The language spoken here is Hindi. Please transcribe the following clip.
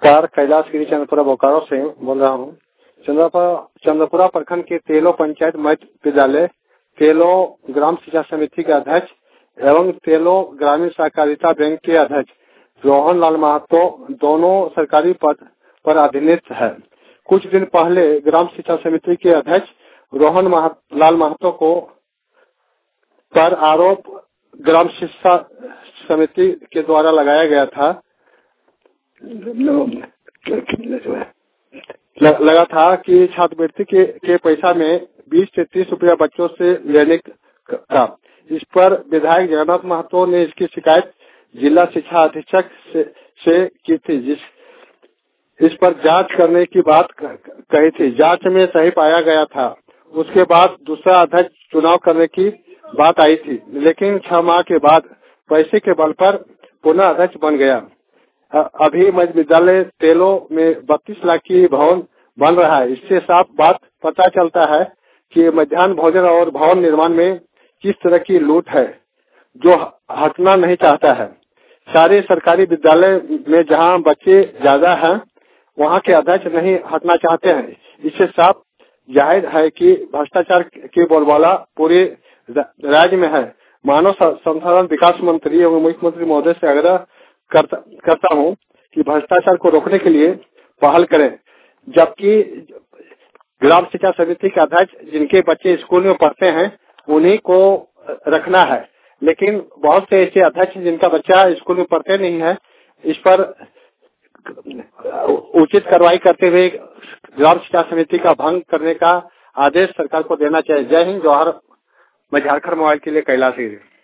नमस्कार, कैलाशगिरी चंद्रपुरा बोकारो से बोल रहा हूँ। चंद्रपुरा प्रखंड के तेलो पंचायत मध्य विद्यालय, तेलो ग्राम शिक्षा समिति के अध्यक्ष एवं तेलो ग्रामीण सहकारिता बैंक के अध्यक्ष रोहन लाल महतो दोनों सरकारी पद पर अधीनस्थ है। कुछ दिन पहले ग्राम शिक्षा समिति के अध्यक्ष रोहन लाल महतो को पर आरोप ग्राम शिक्षा समिति के द्वारा लगाया गया था लगा था कि छात्रवृत्ति के पैसा में 20 से 30 रुपया बच्चों से लेने का। इस पर विधायक जगन्नाथ महतो ने इसकी शिकायत जिला शिक्षा अधीक्षक से की थी, इस पर जांच करने की बात कही थी। जांच में सही पाया गया था। उसके बाद दूसरा अध्यक्ष चुनाव करने की बात आई थी, लेकिन 6 माह के बाद पैसे के बल पर पुनः अध्यक्ष बन गया। अभी मध्य विद्यालय तेलो में 32 लाख की भवन बन रहा है। इससे साफ बात पता चलता है कि मध्याह्न भोजन और भवन निर्माण में किस तरह की लूट है, जो हटना नहीं चाहता है। सारे सरकारी विद्यालय में जहां बच्चे ज्यादा हैं, वहां के अध्यक्ष नहीं हटना चाहते हैं। इससे साफ जाहिर है कि भ्रष्टाचार की बोलबाला पूरे राज्य में है। मानव संसाधन विकास मंत्री एवं मुख्यमंत्री महोदय से आग्रह करता हूं कि भ्रष्टाचार को रोकने के लिए पहल करें, जबकि ग्राम शिक्षा समिति के अध्यक्ष जिनके बच्चे स्कूल में पढ़ते हैं उन्हीं को रखना है, लेकिन बहुत से ऐसे अध्यक्ष जिनका बच्चा स्कूल में पढ़ते नहीं है, इस पर उचित कार्रवाई करते हुए ग्राम शिक्षा समिति का भंग करने का आदेश सरकार को देना चाहिए। जय हिंद, जौहर। मैं झारखंड मोबाइल के लिए कैलाश गिरी।